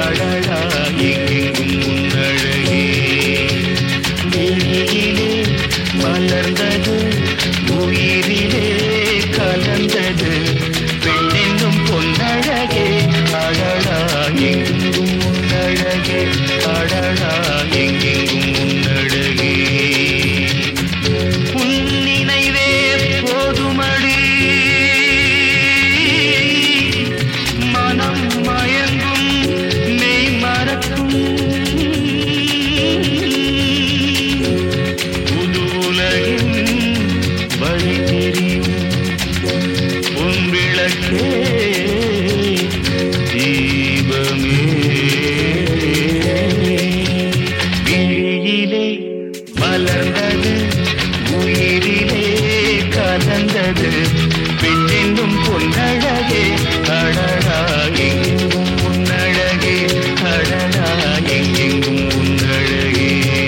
அடடா எங்கெங்கும் உன்னழகே வெளியிலே மலர்ந்தது உயிரிலே கலந்தது பெண்ணென்னும் பொன்னழகே அடடா எங்கெங்கும் உன்னழகே அடடா எங்கெங்கும் உன்னழகே உன் நினைவே போதுமடி மனம் மயங்கும் மெய் மறக்கும் புது உலகின் வழி தெரியும் உன் விளக்கே தீபமே விழியிலே மலர்ந்தது உயிரிலே கலந்தது பெண்ணென்னும் பொன்னழகே அடடா எங்கும் உன்னழகே அடடா எங்கெங்கும் உன்னழகே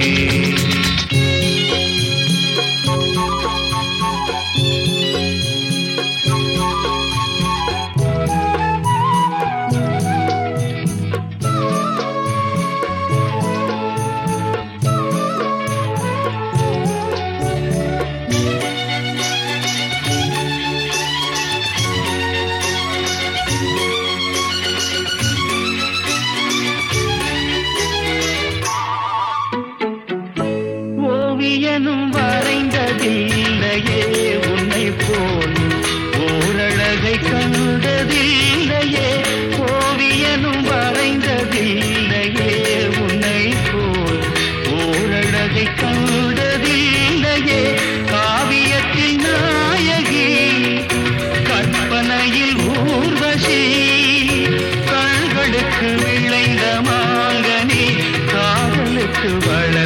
ஓவியனும் வரைந்ததில்லையே உன்னை போல் ஓரழகை கண்டதில்லையே ஓவியனும் வரைந்ததில்லையே உன்னை போல் ஓரழகை கண்டதில்லையே காவியத்தில் நாயகி கற்பனையில் ஊர்வசி கண்களுக்கு விளைந்த மாங்கனி காதலுக்கு வள